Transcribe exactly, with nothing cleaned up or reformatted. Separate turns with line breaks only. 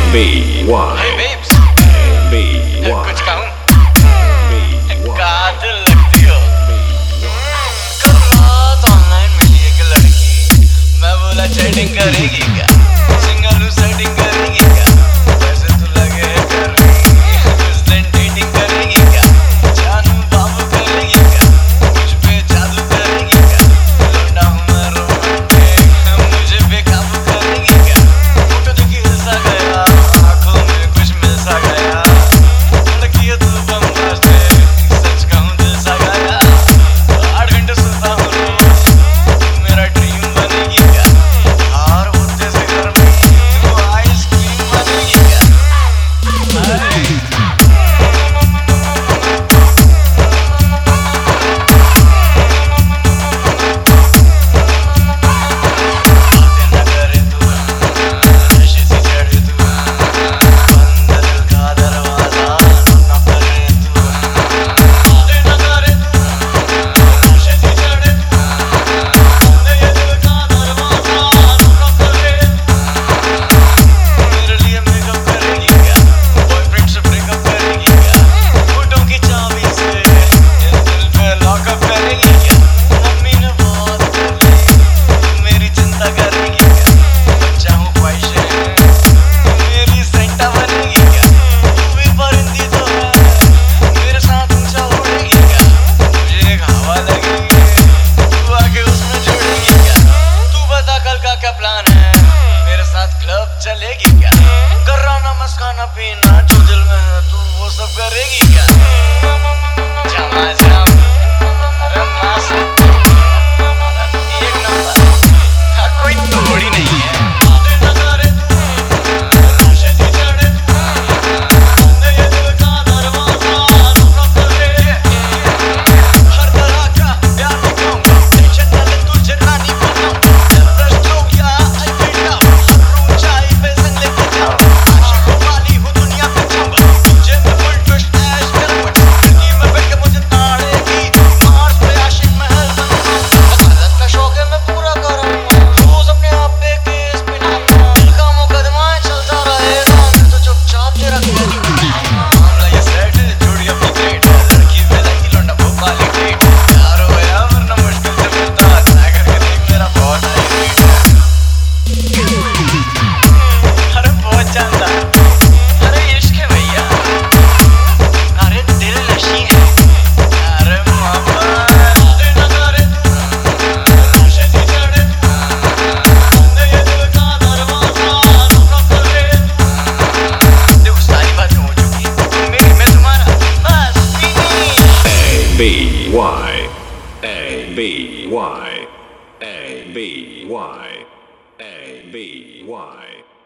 B Y
Hey babes,
B Y
कुछ कहूँ?
B Y
कातिल लगती हो। कल रात ऑनलाइन मिली एक लड़की, मैं बोला चैटिंग करेगी क्या? सिंगल हूँ सेटिंग करेगी क्या? वैसे तो लगे है कर रही, उस दिन डेटिंग करेगी क्या? जानू बाबू करेगी क्या? मुझ पे जादू करेगी क्या? लौंडा हूँ मैं रोमांटिक, मुझे बेकाबू करेगी क्या? फोटो देखी हिल सा गया, आँखों में कुछ मिल सा गया। लड़की है तू बम्बास्टिक, सच कहूँ दिल सा गया। आठ घंटे सोता हूँ रोज, तू मेरा ड्रीम बनेगी क्या? हार होते से घर में तू आइसक्रीम बनेगी क्या? क्या प्लान है? मेरे साथ क्लब चलेगी क्या? कराना मस्काना पीना जो दिल में है तू वो सब करेगी क्या? जमा जम अरे मस्त एक नंबर, हर कोई तोड़ी नहीं है।
B Y A B Y A B Y A B Y